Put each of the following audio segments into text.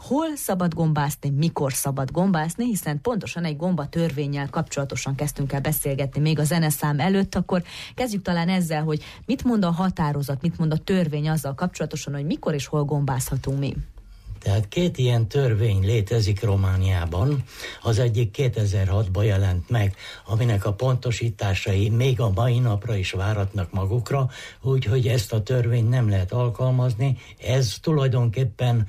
hol szabad gombászni, mikor szabad gombászni, hiszen pontosan egy gombatörvénnyel kapcsolatosan kezdtünk el beszélgetni még a zeneszám előtt, akkor kezdjük talán ezzel, hogy mit mond a határozat, mit mond a törvény azzal kapcsolatosan, hogy mikor és hol gombázhatunk mi. Tehát 2 ilyen törvény létezik Romániában. Az egyik 2006-ban jelent meg, aminek a pontosításai még a mai napra is váratnak magukra, úgyhogy ezt a törvényt nem lehet alkalmazni. Ez tulajdonképpen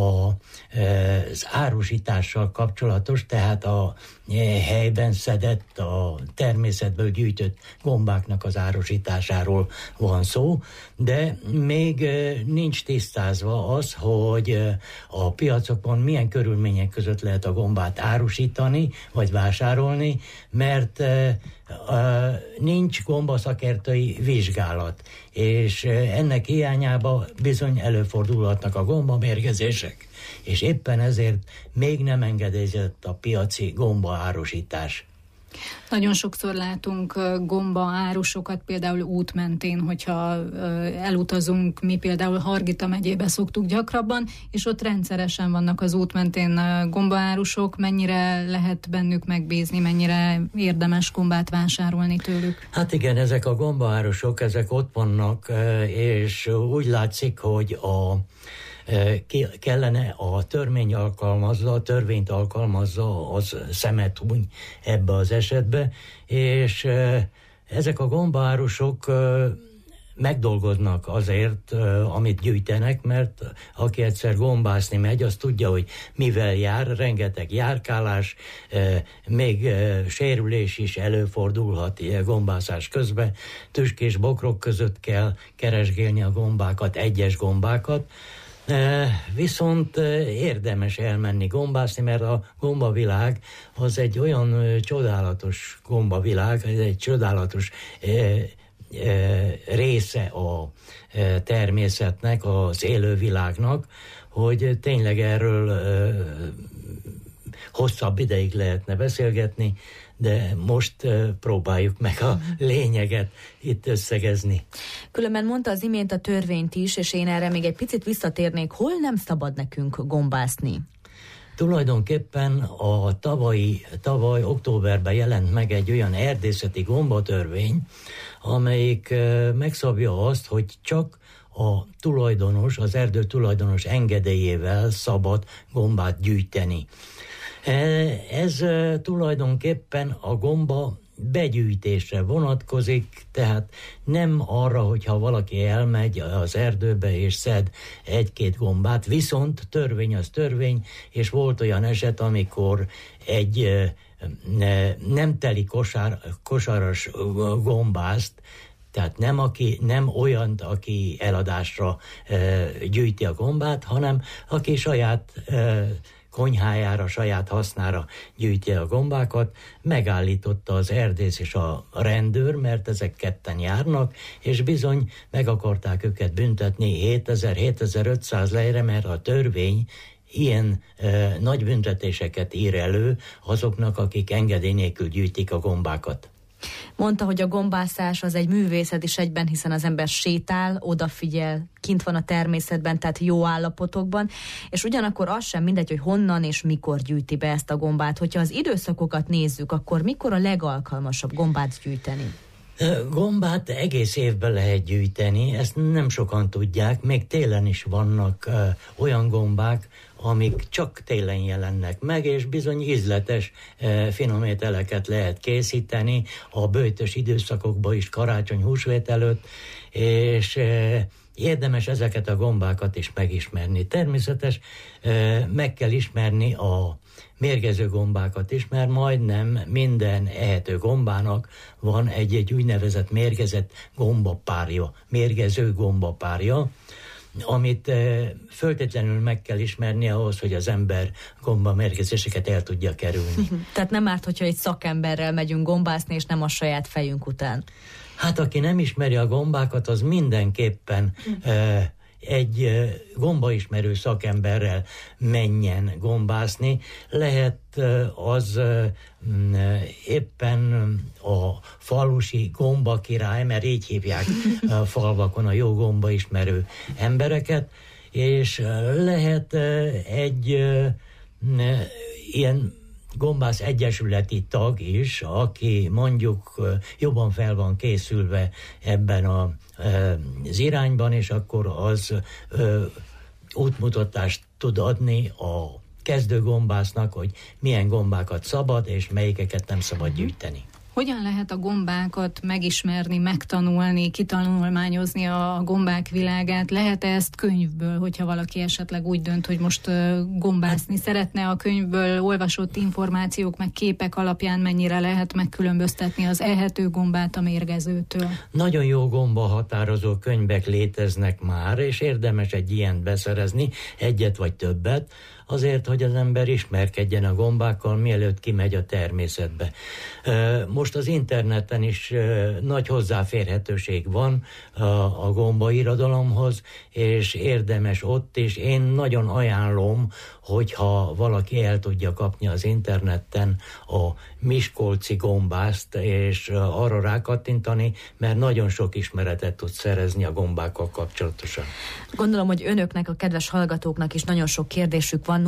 az árusítással kapcsolatos, tehát a helyben szedett, a természetből gyűjtött gombáknak az árusításáról van szó, de még nincs tisztázva az, hogy a piacokon milyen körülmények között lehet a gombát árusítani, vagy vásárolni, mert nincs gombaszakértői vizsgálat, és ennek hiányában bizony előfordulhatnak a gombamérgezések, és éppen ezért még nem engedélyezett a piaci gombaárusítás. Nagyon sokszor látunk gombaárusokat például út mentén, hogyha elutazunk, mi például Hargita megyébe szoktuk gyakrabban, és ott rendszeresen vannak az út mentén gombaárusok. Mennyire lehet bennük megbízni, mennyire érdemes gombát vásárolni tőlük? Hát igen, ezek a gombaárusok, ezek ott vannak, és úgy látszik, hogy kellene a törvényt alkalmazza, az szemet huny ebbe az esetbe, és ezek a gombaárusok megdolgoznak azért, amit gyűjtenek, mert aki egyszer gombászni megy, az tudja, hogy mivel jár, rengeteg járkálás, még sérülés is előfordulhat ilyen gombászás közben. Tüskés bokrok között kell keresgélni a gombákat, egyes gombákat, viszont érdemes elmenni gombászni, mert a gombavilág az egy olyan csodálatos gombavilág, ez egy csodálatos része a természetnek, az élővilágnak, hogy tényleg erről hosszabb ideig lehetne beszélgetni, de most próbáljuk meg a lényeget itt összegezni. Különben mondta az imént a törvényt is, és én erre még egy picit visszatérnék, hol nem szabad nekünk gombászni? Tulajdonképpen a tavaly októberben jelent meg egy olyan erdészeti gombatörvény, amelyik megszabja azt, hogy csak a tulajdonos, az erdő tulajdonos engedélyével szabad gombát gyűjteni. Ez tulajdonképpen a gomba begyűjtésre vonatkozik, tehát nem arra, hogyha valaki elmegy az erdőbe és szed 1-2 gombát, viszont törvény az törvény, és volt olyan eset, amikor egy nem teli kosaras gombászt, tehát nem olyan, aki eladásra gyűjti a gombát, hanem aki saját konyhájára, saját hasznára gyűjti a gombákat, megállította az erdész és a rendőr, mert ezek ketten járnak, és bizony meg akarták őket büntetni 7000-7500 lejre, mert a törvény ilyen nagy büntetéseket ír elő azoknak, akik engedély nélkül gyűjtik a gombákat. Mondta, hogy a gombászás az egy művészet is egyben, hiszen az ember sétál, odafigyel, kint van a természetben, tehát jó állapotokban, és ugyanakkor az sem mindegy, hogy honnan és mikor gyűjti be ezt a gombát. Hogyha az időszakokat nézzük, akkor mikor a legalkalmasabb gombát gyűjteni? Gombát egész évben lehet gyűjteni, ezt nem sokan tudják, még télen is vannak olyan gombák, amik csak télen jelennek meg, és bizony ízletes finom ételeket lehet készíteni a böjtös időszakokban is, karácsony, húsvét előtt, és érdemes ezeket a gombákat is megismerni. Természetes, meg kell ismerni a mérgező gombákat is, mert majdnem minden ehető gombának van egy úgynevezett mérgezett gombapárja, mérgező gombapárja, amit föltétlenül meg kell ismerni ahhoz, hogy az ember gombamérgezéseket el tudja kerülni. Tehát nem árt, hogyha egy szakemberrel megyünk gombászni, és nem a saját fejünk után. Hát aki nem ismeri a gombákat, az mindenképpen egy gombaismerő szakemberrel menjen gombászni. Lehet az éppen a falusi gombakirály, mert így hívják a falvakon a jó gombaismerő embereket, és lehet egy ilyen gombász egyesületi tag is, aki mondjuk jobban fel van készülve ebben az irányban, és akkor az útmutatást tud adni a kezdő gombásznak, hogy milyen gombákat szabad, és melyikeket nem szabad gyűjteni. Hogyan lehet a gombákat megismerni, megtanulni, kitanulmányozni a gombák világát? Lehet-e ezt könyvből, hogyha valaki esetleg úgy dönt, hogy most gombászni szeretne, a könyvből olvasott információk, meg képek alapján mennyire lehet megkülönböztetni az ehető gombát a mérgezőtől? Nagyon jó gomba határozó könyvek léteznek már, és érdemes egy ilyent beszerezni, egyet vagy többet, azért, hogy az ember ismerkedjen a gombákkal, mielőtt kimegy a természetbe. Most az interneten is nagy hozzáférhetőség van a gombairodalomhoz, és érdemes ott is. Én nagyon ajánlom, hogyha valaki el tudja kapni az interneten a miskolci gombászt, és arra rákattintani, mert nagyon sok ismeretet tud szerezni a gombákkal kapcsolatosan. Gondolom, hogy önöknek, a kedves hallgatóknak is nagyon sok kérdésük van.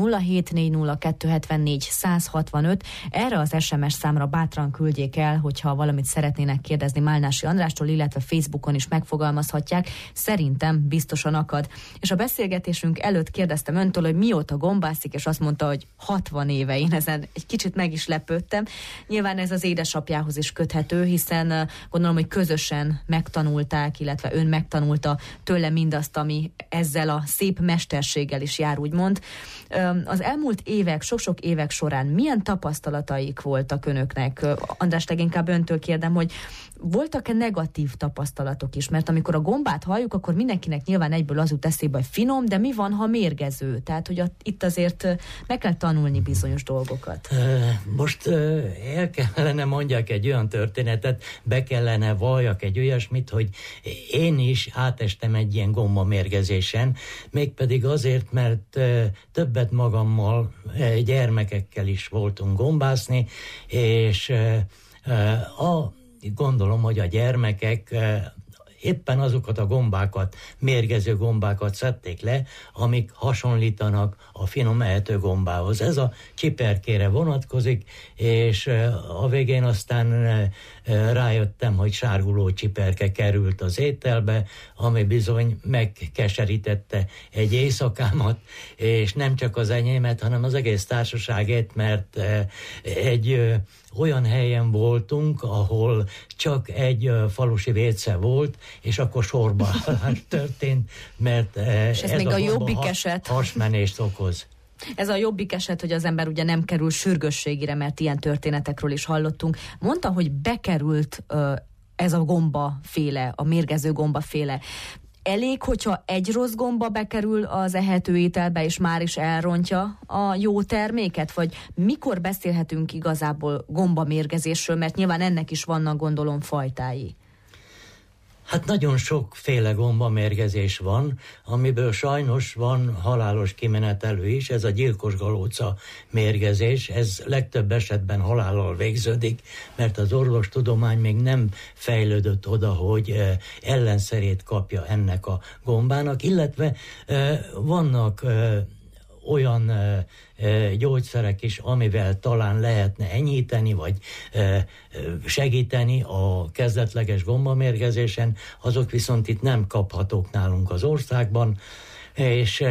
0740274-165. Erre az SMS számra bátran küldjék el, hogyha valamit szeretnének kérdezni Málnási Andrástól, illetve Facebookon is megfogalmazhatják. Szerintem biztosan akad. És a beszélgetésünk előtt kérdeztem öntől, hogy mióta gombászik, és azt mondta, hogy 60 éve. Én ezen egy kicsit meg is lepődtem. Nyilván ez az édesapjához is köthető, hiszen gondolom, hogy közösen megtanulták, illetve ön megtanulta tőle mindazt, ami ezzel a szép mesterséggel is jár, úgymond. Az elmúlt évek, sok-sok évek során milyen tapasztalataik voltak önöknek? András, leginkább öntől kérdem, hogy voltak-e negatív tapasztalatok is? Mert amikor a gombát halljuk, akkor mindenkinek nyilván egyből az jut eszébe, hogy finom, de mi van, ha mérgező? Tehát, hogy itt azért meg kell tanulni bizonyos dolgokat. Most el kellene mondjak egy olyan történetet, be kellene valljak egy olyasmit, hogy én is átestem egy ilyen gombamérgezésen, mégpedig azért, mert többet magammal, gyermekekkel is voltunk gombászni, és gondolom, hogy a gyermekek éppen azokat a gombákat, mérgező gombákat szedték le, amik hasonlítanak a finom ehető gombához. Ez a csiperkére vonatkozik, és a végén aztán rájöttem, hogy sárguló csiperke került az ételbe, ami bizony megkeserítette egy éjszakámat, és nem csak az enyémet, hanem az egész társaságét, mert egy olyan helyen voltunk, ahol csak egy falusi vécé volt, és akkor sorbaállás történt, mert ez még a jobbik eset hasmenést okoz. Ez a jobbik eset, hogy az ember ugye nem kerül sürgősségire, mert ilyen történetekről is hallottunk. Mondta, hogy bekerült ez a gombaféle, a mérgező gombaféle. Elég, hogyha egy rossz gomba bekerül az ehető ételbe, és már is elrontja a jó terméket? Vagy mikor beszélhetünk igazából gombamérgezésről, mert nyilván ennek is vannak, gondolom, fajtái. Hát nagyon sokféle gombamérgezés van, amiből sajnos van halálos kimenetelő is, ez a gyilkos galóca mérgezés, ez legtöbb esetben halállal végződik, mert az orvostudomány még nem fejlődött oda, hogy ellenszerét kapja ennek a gombának, illetve vannak olyan gyógyszerek is, amivel talán lehetne enyhíteni, vagy segíteni a kezdetleges gombamérgezésen, azok viszont itt nem kaphatók nálunk az országban, és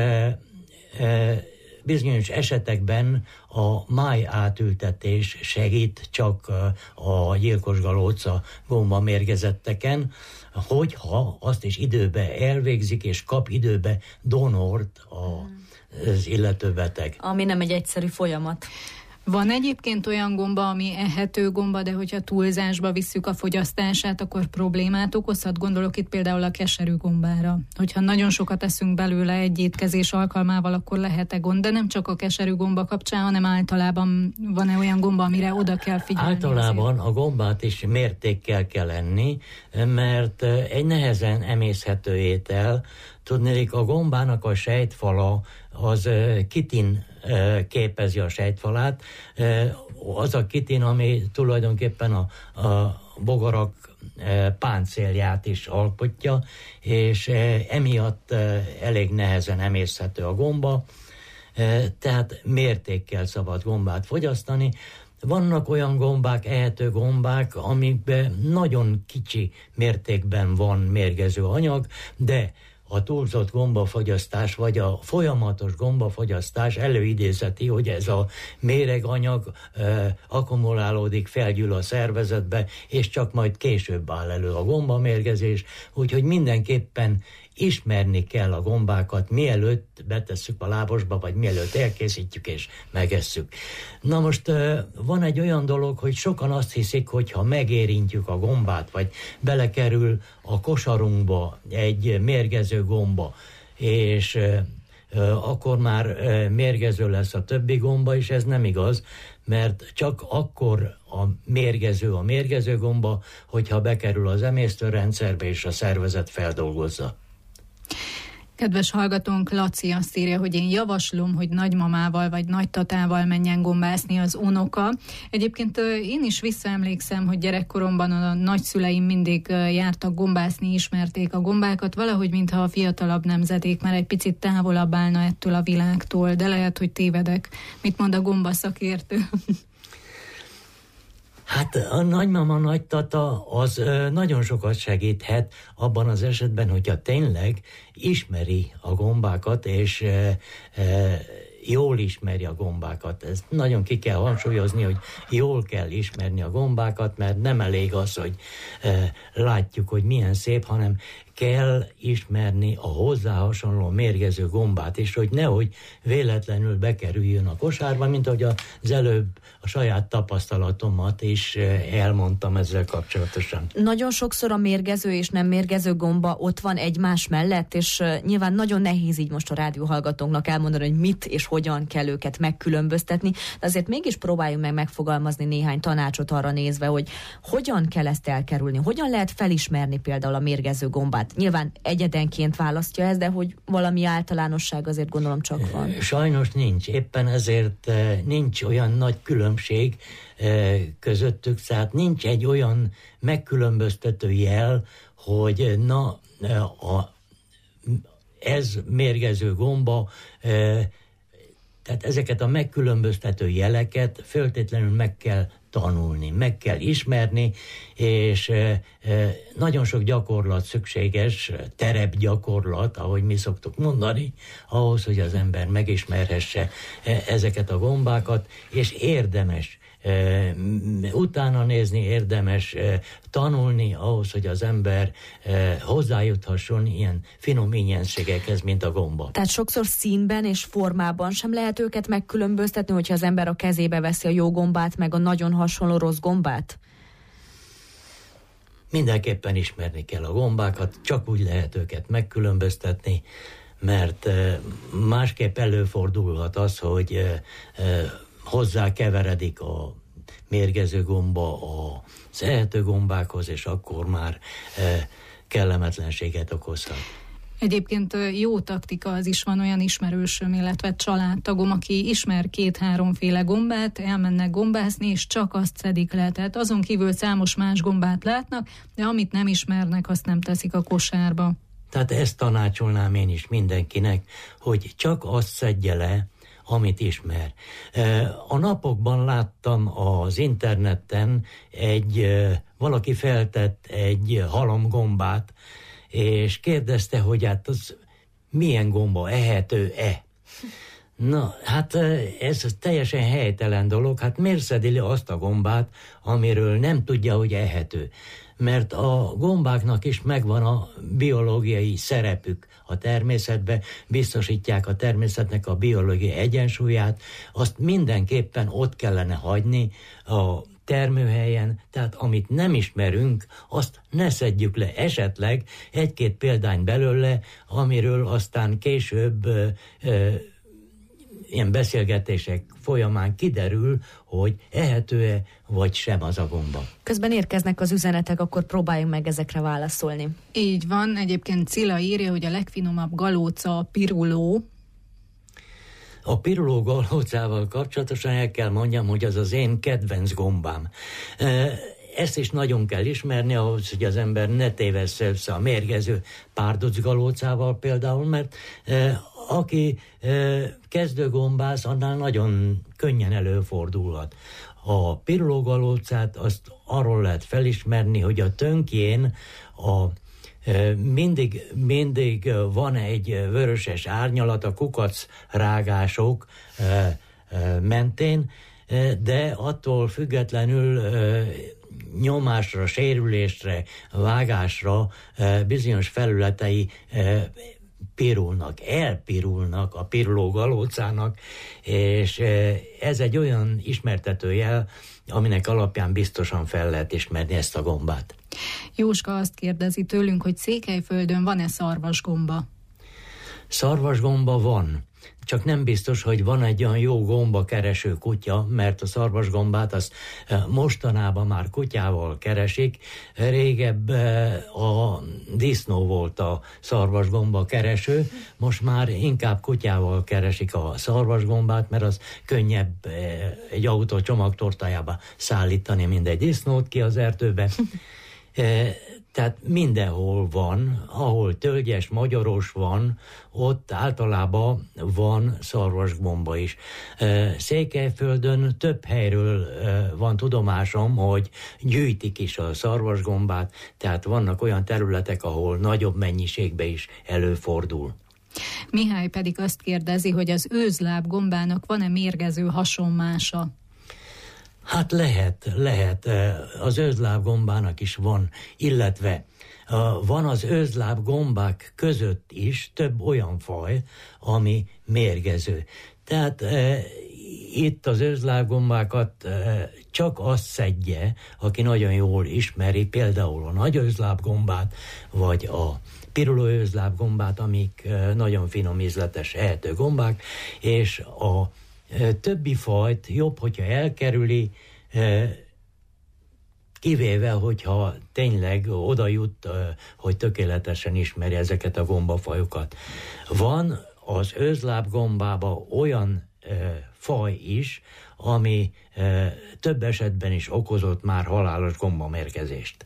bizonyos esetekben a máj átültetés segít csak a gyilkos galóca gombamérgezetteken, hogyha azt is időbe elvégzik, és kap időbe donort az illető beteg. Ami nem egy egyszerű folyamat. Van egyébként olyan gomba, ami ehető gomba, de hogyha túlzásba visszük a fogyasztását, akkor problémát okozhat? Gondolok itt például a keserű gombára. Hogyha nagyon sokat eszünk belőle egy étkezés alkalmával, akkor lehet-e gond, de nem csak a keserű gomba kapcsán, hanem általában van-e olyan gomba, amire oda kell figyelni? Általában azért? A gombát is mértékkel kell enni, mert egy nehezen emészhető étel. Tudnék, a gombának a sejtfala az kitin képezi a sejtfalát. Az a kitin, ami tulajdonképpen a bogarak páncélját is alkotja, és emiatt elég nehezen emészhető a gomba, tehát mértékkel szabad gombát fogyasztani. Vannak olyan gombák, ehető gombák, amikben nagyon kicsi mértékben van mérgező anyag, de a túlzott gombafogyasztás, vagy a folyamatos gombafogyasztás előidézeti, hogy ez a méreganyag akkumulálódik, felgyűl a szervezetbe, és csak majd később áll elő a gombamérgezés, úgyhogy mindenképpen ismerni kell a gombákat, mielőtt betesszük a lábosba, vagy mielőtt elkészítjük és megesszük. Na most van egy olyan dolog, hogy sokan azt hiszik, hogy ha megérintjük a gombát, vagy belekerül a kosarunkba egy mérgező gomba, és akkor már mérgező lesz a többi gomba, és ez nem igaz, mert csak akkor a mérgező gomba, hogyha bekerül az emésztőrendszerbe, és a szervezet feldolgozza. Kedves hallgatónk, Laci azt írja, hogy én javaslom, hogy nagymamával vagy nagytatával menjen gombászni az unoka. Egyébként én is visszaemlékszem, hogy gyerekkoromban a nagyszüleim mindig jártak gombászni, ismerték a gombákat, valahogy mintha a fiatalabb nemzedék már egy picit távolabb állna ettől a világtól, de lehet, hogy tévedek. Mit mond a gombaszakértő? Hát a nagymama, nagytata az nagyon sokat segíthet abban az esetben, hogyha tényleg ismeri a gombákat, és jól ismeri a gombákat. Ezt nagyon ki kell hangsúlyozni, hogy jól kell ismerni a gombákat, mert nem elég az, hogy látjuk, hogy milyen szép, hanem kell ismerni a hozzá hasonló mérgező gombát is, hogy nehogy véletlenül bekerüljön a kosárba, mint ahogy az előbb a saját tapasztalatomat is elmondtam ezzel kapcsolatosan. Nagyon sokszor a mérgező és nem mérgező gomba ott van egymás mellett, és nyilván nagyon nehéz így most a rádióhallgatóknak elmondani, hogy mit és hogyan kell őket megkülönböztetni, de azért mégis próbáljunk meg megfogalmazni néhány tanácsot arra nézve, hogy hogyan kell ezt elkerülni, hogyan lehet felismerni például a mérgező gombát. Nyilván egyedenként választja ezt, de hogy valami általánosság azért gondolom csak van. Sajnos nincs. Éppen ezért nincs olyan nagy különbség közöttük, tehát nincs egy olyan megkülönböztető jel, hogy ez mérgező gomba, tehát ezeket a megkülönböztető jeleket feltétlenül meg kell tanulni, meg kell ismerni, és nagyon sok gyakorlat szükséges, terepgyakorlat, ahogy mi szoktuk mondani, ahhoz, hogy az ember megismerhesse ezeket a gombákat, és érdemes utána nézni, érdemes tanulni ahhoz, hogy az ember hozzájuthasson ilyen finom ingyenségekhez, mint a gomba. Tehát sokszor színben és formában sem lehet őket megkülönböztetni, hogyha az ember a kezébe veszi a jó gombát, meg a nagyon hasonló rossz gombát? Mindenképpen ismerni kell a gombákat, csak úgy lehet őket megkülönböztetni, mert másképp előfordulhat az, hogy hozzá keveredik a mérgező gomba az ehető gombákhoz, és akkor már kellemetlenséget okozhat. Egyébként jó taktika az is, van olyan ismerősöm, illetve családtagom, aki ismer 2-3 féle gombát, elmennek gombászni, és csak azt szedik le. Tehát azon kívül számos más gombát látnak, de amit nem ismernek, azt nem teszik a kosárba. Tehát ezt tanácsolnám én is mindenkinek, hogy csak azt szedje le, amit ismer. A napokban láttam az interneten valaki feltett egy halomgombát, és kérdezte, hogy hát az milyen gomba, ehető-e? Na, hát ez teljesen helytelen dolog, hát miért szedi le azt a gombát, amiről nem tudja, hogy ehető? Mert a gombáknak is megvan a biológiai szerepük a természetben, biztosítják a természetnek a biológiai egyensúlyát, azt mindenképpen ott kellene hagyni a termőhelyen, tehát amit nem ismerünk, azt ne szedjük le, esetleg egy-két példány belőle, amiről aztán később ilyen beszélgetések folyamán kiderül, hogy ehető-e vagy sem az a gomba. Közben érkeznek az üzenetek, akkor próbáljunk meg ezekre válaszolni. Így van, egyébként Cilla írja, hogy a legfinomabb galóca a piruló. A piruló galócával kapcsolatosan el kell mondjam, hogy az az én kedvenc gombám. ezt is nagyon kell ismerni ahhoz, hogy az ember ne tévessze össze a mérgező párdocgalócával például, mert aki kezdőgombász, annál nagyon könnyen előfordulhat. A pirulógalócát azt arról lehet felismerni, hogy a tönkjén mindig van egy vöröses árnyalat a kukacrágások mentén, de attól függetlenül nyomásra, sérülésre, vágásra bizonyos felületei elpirulnak a pirulógalócának, és ez egy olyan ismertetőjel, aminek alapján biztosan fel lehet ismerni ezt a gombát. Jóska azt kérdezi tőlünk, hogy Székelyföldön van-e szarvasgomba? Szarvasgomba van. Csak nem biztos, hogy van egy olyan jó gombakereső kutya, mert a szarvasgombát azt mostanában már kutyával keresik. Régebb a disznó volt a szarvasgomba kereső, most már inkább kutyával keresik a szarvasgombát, mert az könnyebb egy autó csomagtortájába szállítani, mint egy disznót ki az erdőbe. Tehát mindenhol van, ahol tölgyes, magyaros van, ott általában van szarvasgomba is. Székelyföldön több helyről van tudomásom, hogy gyűjtik is a szarvasgombát, tehát vannak olyan területek, ahol nagyobb mennyiségben is előfordul. Mihály pedig azt kérdezi, hogy az őzlábgombának van-e mérgező hasonmása? Hát lehet. Az őzlábgombának is van, illetve van az őzlábgombák között is több olyan faj, ami mérgező. Tehát itt az őzlábgombákat csak azt szedje, aki nagyon jól ismeri például a nagy őzlábgombát, vagy a pirulóőzlábgombát, amik nagyon finom ízletes ehető gombák, és a többi fajt jobb, hogyha elkerüli, kivéve, hogyha tényleg oda jut, hogy tökéletesen ismeri ezeket a gombafajokat. Van az őzlábgombában olyan faj is, ami több esetben is okozott már halálos gombamérgezést.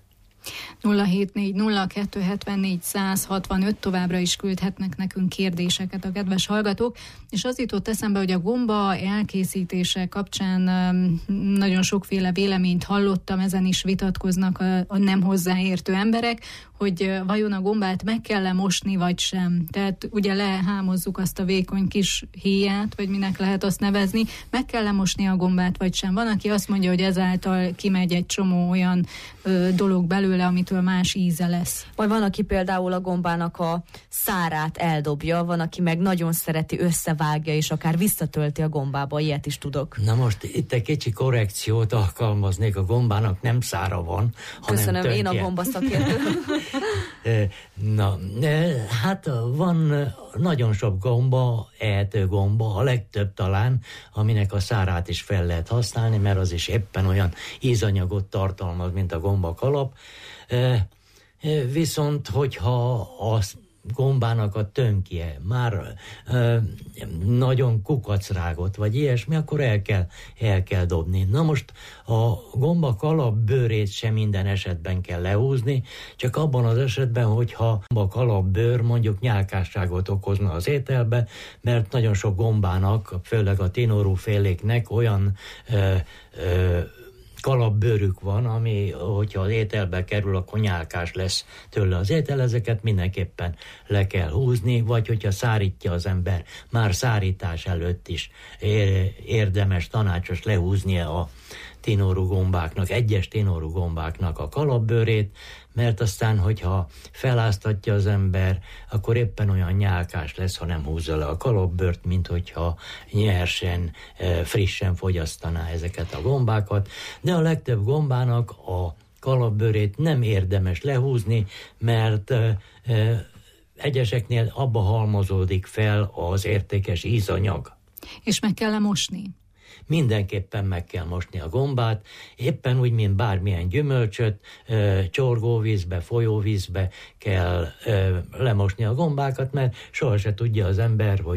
074-02-74-165 továbbra is küldhetnek nekünk kérdéseket a kedves hallgatók, és az jutott eszembe, hogy a gomba elkészítése kapcsán nagyon sokféle véleményt hallottam, ezen is vitatkoznak a nem hozzáértő emberek, hogy vajon a gombát meg kell-e mosni, vagy sem. Tehát ugye lehámozzuk azt a vékony kis héját, vagy minek lehet azt nevezni, meg kell-e mosni a gombát, vagy sem. Van, aki azt mondja, hogy ezáltal kimegy egy csomó olyan dolog belőle, amitől más íze lesz. Vagy van, aki például a gombának a szárát eldobja, van, aki meg nagyon szereti, összevágja, és akár visszatölti a gombába, ilyet is tudok. Na most itt egy kicsi korrekciót alkalmaznék, a gombának nem szára van, hanem köszönöm, tönkje. én a gombaszakértő. Na, hát van nagyon sok gomba, ehető gomba, a legtöbb talán, aminek a szárát is fel lehet használni, mert az is éppen olyan ízanyagot tartalmaz, mint a gombakalap. Viszont, hogyha a gombának a tönkje már nagyon kukacrágott, vagy ilyesmi, akkor el kell dobni. Na most a gombakalap bőrét sem minden esetben kell lehúzni, csak abban az esetben, hogyha a gombakalap bőr mondjuk nyálkásságot okozna az ételbe, mert nagyon sok gombának, főleg a tinorú féléknek olyan kalapbőrük van, ami, hogyha az ételbe kerül, akkor nyálkás lesz tőle az étel, ezeket mindenképpen le kell húzni, vagy hogyha szárítja az ember, már szárítás előtt is érdemes, tanácsos lehúznia a tinorú gombáknak, egyes tinorú gombáknak a kalapbőrét, mert aztán, hogyha feláztatja az ember, akkor éppen olyan nyálkás lesz, ha nem húzza le a kalapbőrt, mint hogyha nyersen, frissen fogyasztaná ezeket a gombákat. De a legtöbb gombának a kalapbőrét nem érdemes lehúzni, mert egyeseknél abba halmozódik fel az értékes ízanyag. És meg kell mosni? Mindenképpen meg kell mosni a gombát, éppen úgy, mint bármilyen gyümölcsöt, csorgóvízbe, folyóvízbe kell lemosni a gombákat, mert sohasem tudja az ember, hogy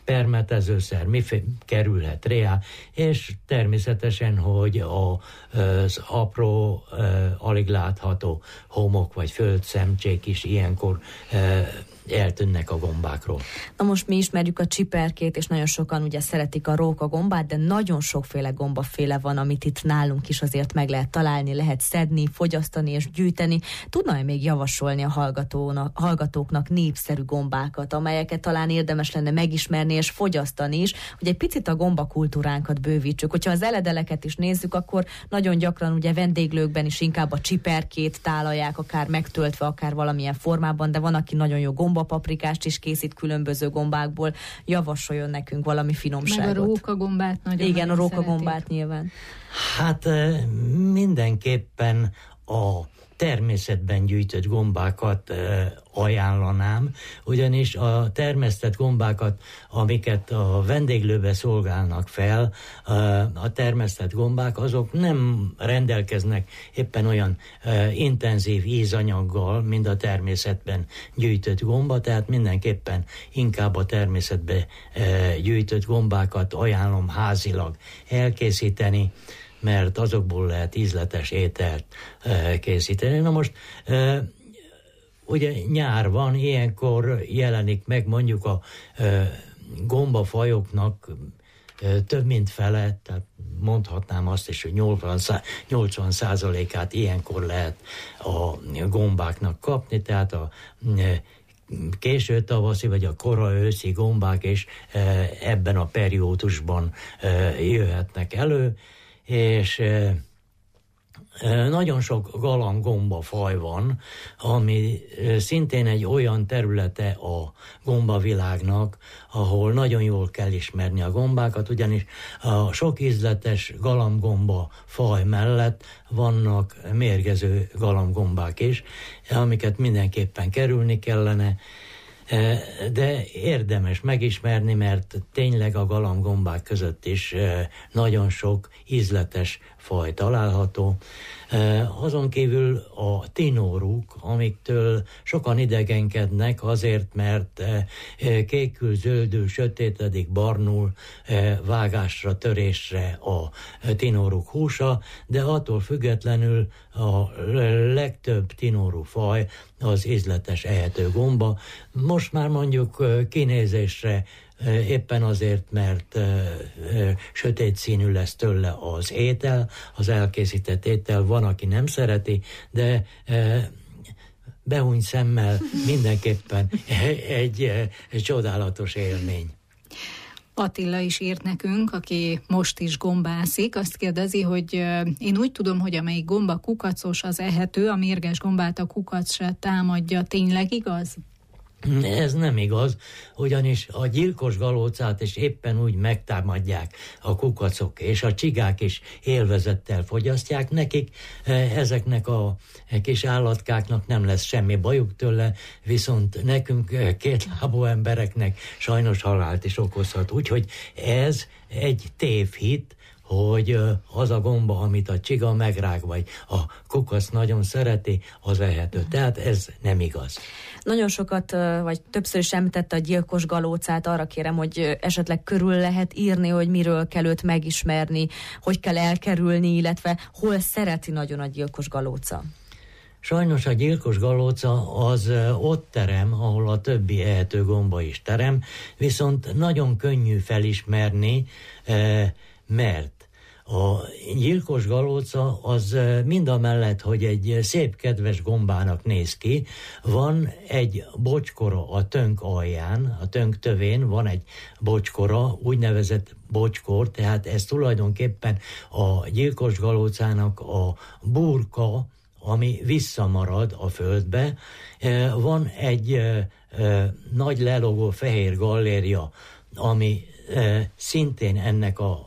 permetezőszer, mi kerülhet rá, és természetesen, hogy az apró, alig látható homok vagy földszemcsék is ilyenkor eltűnnek a gombákról. Na most mi ismerjük a csiperkét, és nagyon sokan ugye szeretik a rókagombát, de nagyon sokféle gombaféle van, amit itt nálunk is azért meg lehet találni, lehet szedni, fogyasztani és gyűjteni. Tudna-e még javasolni a hallgatóknak népszerű gombákat, amelyeket talán érdemes lenne megismerni és fogyasztani is, hogy egy picit a gombakultúránkat bővítsük. Hogyha az eledeleket is nézzük, akkor nagyon gyakran ugye vendéglőkben is inkább a csiperkét tálalják, akár megtöltve, akár valamilyen formában, de van, aki nagyon jó gombapaprikást is készít különböző gombákból. Javasoljon nekünk valami finomságot. Meg a rókagombát nagyon. Igen, a rókagombát nyilván. Hát mindenképpen a természetben gyűjtött gombákat ajánlanám, ugyanis a termesztett gombákat, amiket a vendéglőbe szolgálnak fel, a termesztett gombák, azok nem rendelkeznek éppen olyan intenzív ízanyaggal, mint a természetben gyűjtött gomba, tehát mindenképpen inkább a természetben gyűjtött gombákat ajánlom házilag elkészíteni, mert azokból lehet ízletes ételt készíteni. Na most, ugye nyár van, ilyenkor jelenik meg mondjuk a gombafajoknak több mint fele, tehát mondhatnám azt is, hogy 80%-át ilyenkor lehet a gombáknak kapni, tehát a késő tavaszi vagy a kora őszi gombák is ebben a periódusban jöhetnek elő, és nagyon sok galamb-gombafaj van, ami szintén egy olyan területe a gombavilágnak, ahol nagyon jól kell ismerni a gombákat, ugyanis a sok ízletes galamb-gomba faj mellett vannak mérgező galamb-gombák is, amiket mindenképpen kerülni kellene, de érdemes megismerni, mert tényleg a galamb-gombák között is nagyon sok ízletes faj található. Azon kívül a tinóruk, amiktől sokan idegenkednek azért, mert kékül, zöldül, sötétedik, barnul, vágásra, törésre a tinóruk húsa, de attól függetlenül a legtöbb tinóru faj az ízletes ehető gomba. Most már mondjuk kinézésre éppen azért, mert sötét színű lesz tőle az étel, az elkészített étel, van, aki nem szereti, de behúny szemmel mindenképpen egy csodálatos élmény. Attila is írt nekünk, aki most is gombászik, azt kérdezi, hogy én úgy tudom, hogy amelyik gomba kukacos, az ehető, a mérges gombát a kukac se támadja. Tényleg igaz? Ez nem igaz, ugyanis a gyilkos galócát is éppen úgy megtámadják a kukacok, és a csigák is élvezettel fogyasztják nekik, ezeknek a kis állatkáknak nem lesz semmi bajuk tőle, viszont nekünk kétlábú embereknek sajnos halált is okozhat. Úgyhogy ez egy tévhit, hogy az a gomba, amit a csiga megrág, vagy a kukac nagyon szereti, az ehető. Tehát ez nem igaz. Nagyon sokat, vagy többször is említette a gyilkos galócát, arra kérem, hogy esetleg körül lehet írni, hogy miről kell őt megismerni, hogy kell elkerülni, illetve hol szereti nagyon a gyilkos galóca. Sajnos a gyilkos galóca az ott terem, ahol a többi ehető gomba is terem, viszont nagyon könnyű felismerni, mert a gyilkos galóca az mindamellett, hogy egy szép, kedves gombának néz ki, van egy bocskora a tönk alján, a tönk tövén van egy bocskora, úgynevezett bocskor, tehát ez tulajdonképpen a gyilkos galócának a burka, ami visszamarad a földbe. Van egy nagy lelogó fehér galléria, ami szintén ennek a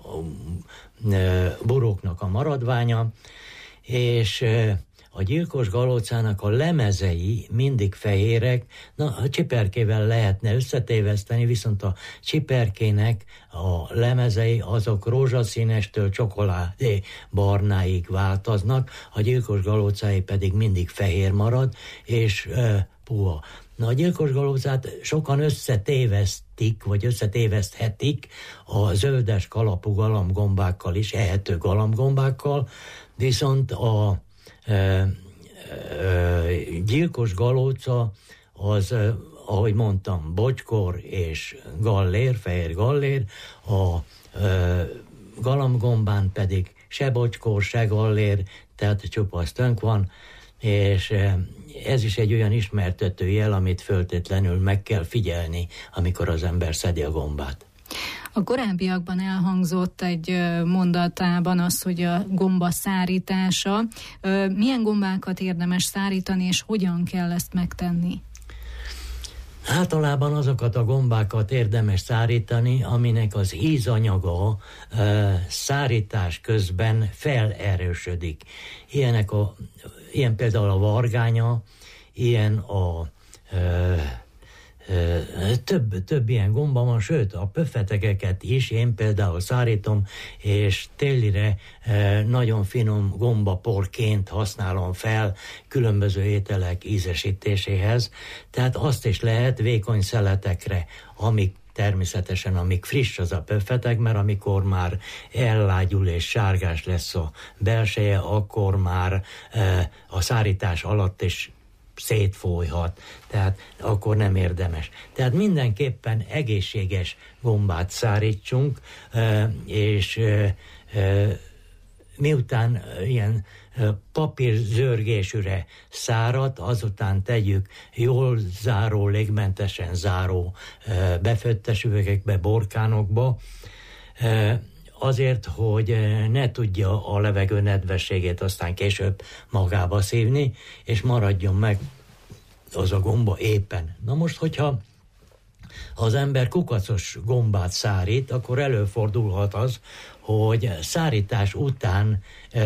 buroknak a maradványa, és a gyilkos galócának a lemezei mindig fehérek, a csiperkével lehetne összetéveszteni, viszont a csiperkének a lemezei azok rózsaszínestől csokoládé barnáig változnak, a gyilkos galócái pedig mindig fehér marad, és puha. Na, a gyilkos galócát sokan összetévesztik, vagy összetéveszthetik a zöldes kalapú galambgombákkal is, ehető galambgombákkal, viszont a gyilkos galóca az, ahogy mondtam, bocskor és gallér, fehér gallér, a galambgombán pedig se bocskor, se gallér, tehát csupasz tönk van, és ez is egy olyan ismertető jel, amit föltétlenül meg kell figyelni, amikor az ember szedi a gombát. A korábbiakban elhangzott egy mondatában az, hogy a gomba szárítása. Milyen gombákat érdemes szárítani, és hogyan kell ezt megtenni? Általában azokat a gombákat érdemes szárítani, aminek az ízanyaga szárítás közben felerősödik. Ilyen például a vargánya, ilyen a több ilyen gomba van, sőt a pöffetegeket is én például szárítom, és télire nagyon finom gombaporként használom fel különböző ételek ízesítéséhez, tehát azt is lehet vékony szeletekre, amik friss az a pöffeteg, mert amikor már ellágyul és sárgás lesz a belseje, akkor már a szárítás alatt is szétfolyhat, tehát akkor nem érdemes. Tehát mindenképpen egészséges gombát szárítsunk, és miután ilyen papírzörgésűre szárad, azután tegyük jól záró, légmentesen záró befőttes üvegekbe, borkánokba, azért, hogy ne tudja a levegő nedvességét aztán később magába szívni, és maradjon meg az a gomba éppen. Na most, hogyha az ember kukacos gombát szárít, akkor előfordulhat az, hogy szárítás után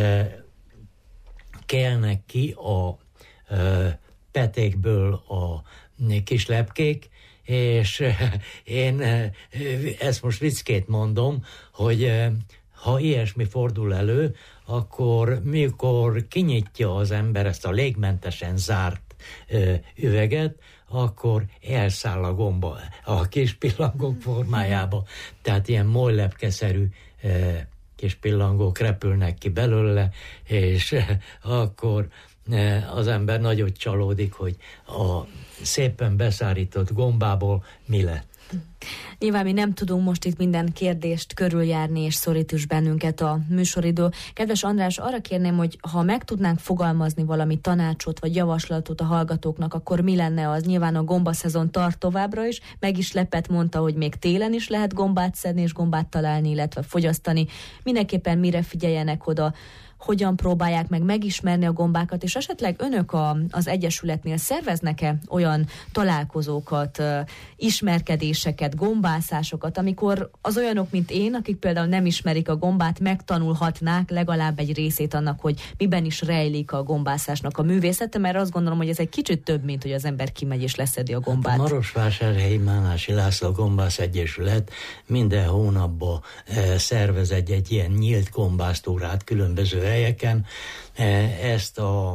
kelnek ki a petékből a kis lepkék, és én ezt most viccként mondom, hogy ha ilyesmi fordul elő, akkor mikor kinyitja az ember ezt a légmentesen zárt üveget, akkor elszáll a gomba a kis pillangók formájába, tehát ilyen molylepkeszerű kis pillangók repülnek ki belőle, és akkor az ember nagyot csalódik, hogy a szépen beszárított gombából mi lett. Nyilván mi nem tudunk most itt minden kérdést körüljárni, és szorít is bennünket a műsoridő. Kedves András, arra kérném, hogy ha meg tudnánk fogalmazni valami tanácsot vagy javaslatot a hallgatóknak, akkor mi lenne az? Nyilván a gombaszezon tart továbbra is, meg is lepett, mondta, hogy még télen is lehet gombát szedni és gombát találni, illetve fogyasztani. Mindenképpen mire figyeljenek oda, hogyan próbálják meg megismerni a gombákat, és esetleg önök az Egyesületnél szerveznek-e olyan találkozókat, ismerkedéseket, gombászásokat, amikor az olyanok, mint én, akik például nem ismerik a gombát, megtanulhatnák legalább egy részét annak, hogy miben is rejlik a gombászásnak a művészete, mert azt gondolom, hogy ez egy kicsit több, mint hogy az ember kimegy és leszedi a gombát. A Marosvásárhelyi Mánási László Gombász Egyesület minden hónapban szervez egy ilyen nyílt gombásztúrát különböző helyeken. Ezt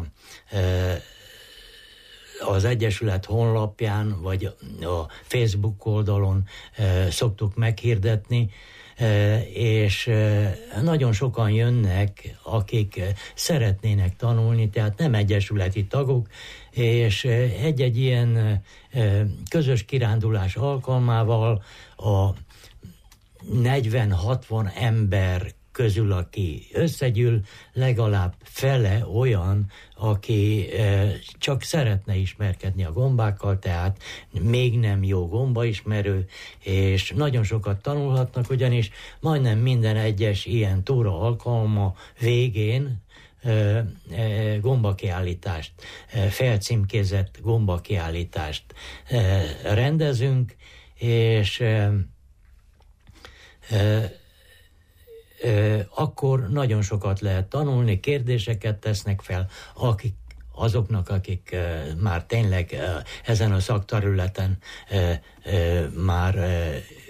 az Egyesület honlapján, vagy a Facebook oldalon szoktuk meghirdetni, és nagyon sokan jönnek, akik szeretnének tanulni, tehát nem egyesületi tagok, és egy-egy ilyen közös kirándulás alkalmával a 40-60 ember közül, aki összegyűl, legalább fele olyan, aki csak szeretne ismerkedni a gombákkal, tehát még nem jó gombaismerő, és nagyon sokat tanulhatnak, ugyanis majdnem minden egyes ilyen túra alkalma végén gombakiállítást, felcímkézett gombakiállítást rendezünk, és akkor nagyon sokat lehet tanulni, kérdéseket tesznek fel, azoknak, akik már tényleg ezen a szakterületen már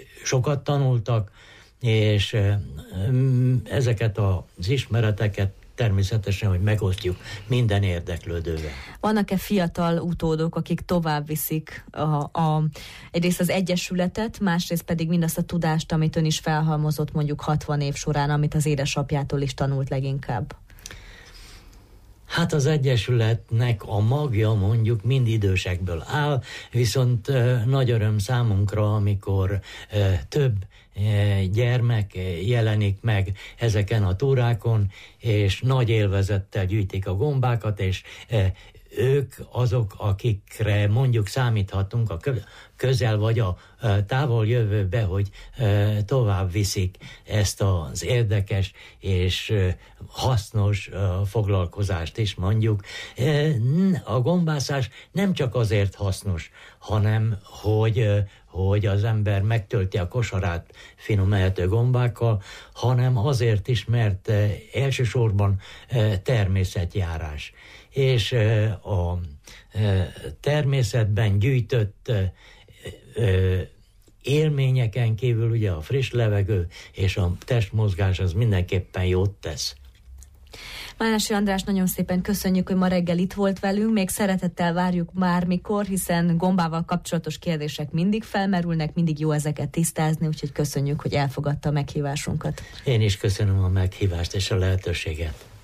sokat tanultak, és ezeket az ismereteket természetesen, hogy megosztjuk minden érdeklődővel. Vannak-e fiatal utódok, akik tovább viszik egyrészt az Egyesületet, másrészt pedig mindazt a tudást, amit ön is felhalmozott mondjuk 60 év során, amit az édesapjától is tanult leginkább? Hát az Egyesületnek a magja mondjuk mind idősekből áll, viszont nagy öröm számunkra, amikor több gyermek jelenik meg ezeken a túrákon, és nagy élvezettel gyűjtik a gombákat, és ők azok, akikre mondjuk számíthatunk a közel vagy a távol jövőbe, hogy tovább viszik ezt az érdekes és hasznos foglalkozást is mondjuk. A gombászás nem csak azért hasznos, hanem hogy az ember megtölti a kosarát finom ehető gombákkal, hanem azért is, mert elsősorban természetjárás. És a természetben gyűjtött élményeken kívül ugye a friss levegő és a testmozgás az mindenképpen jót tesz. Mánási András, nagyon szépen köszönjük, hogy ma reggel itt volt velünk, még szeretettel várjuk bármikor, hiszen gombával kapcsolatos kérdések mindig felmerülnek, mindig jó ezeket tisztázni, úgyhogy köszönjük, hogy elfogadta a meghívásunkat. Én is köszönöm a meghívást és a lehetőséget.